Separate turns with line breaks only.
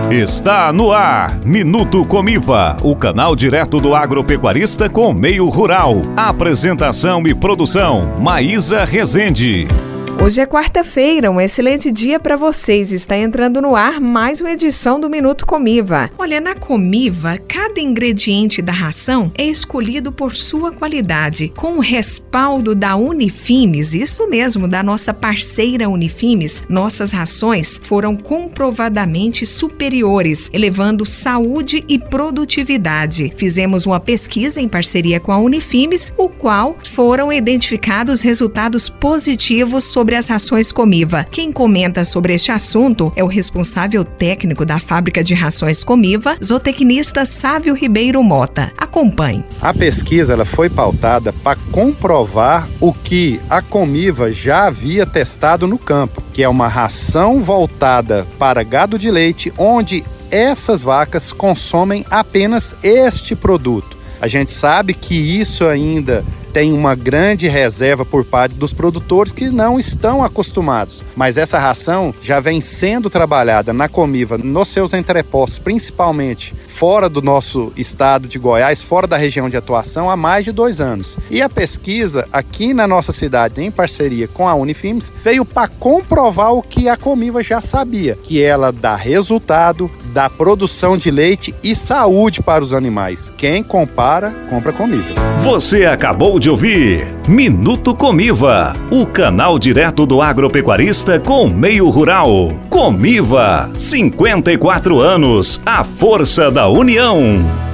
Está no ar, Minuto Comiva, o canal direto do agropecuarista com o meio rural. Apresentação e produção, Maísa Rezende.
Hoje é quarta-feira, um excelente dia para vocês. Está entrando no ar mais uma edição do Minuto Comiva. Olha, na Comiva, cada ingrediente da ração é escolhido por sua qualidade, com o respaldo da Unifimes, isso mesmo, da nossa parceira Unifimes. Nossas rações foram comprovadamente superiores, elevando saúde e produtividade. Fizemos uma pesquisa em parceria com a Unifimes, o qual foram identificados resultados positivos sobre as rações Comiva. Quem comenta sobre este assunto é o responsável técnico da fábrica de rações Comiva, zootecnista Sávio Ribeiro Mota. Acompanhe.
A pesquisa ela foi pautada para comprovar o que a Comiva já havia testado no campo, que é uma ração voltada para gado de leite, onde essas vacas consomem apenas este produto. A gente sabe que isso ainda tem uma grande reserva por parte dos produtores que não estão acostumados. Mas essa ração já vem sendo trabalhada na Comiva, nos seus entrepostos, principalmente fora do nosso estado de Goiás, fora da região de atuação, há mais de 2 anos. E a pesquisa aqui na nossa cidade, em parceria com a Unifimes, veio para comprovar o que a Comiva já sabia, que ela dá resultado, dá produção de leite e saúde para os animais. Quem compara, compra Comiva.
Você acabou de ouvir Minuto Comiva, o canal direto do agropecuarista com o meio rural. Comiva, 54 anos, a força da união.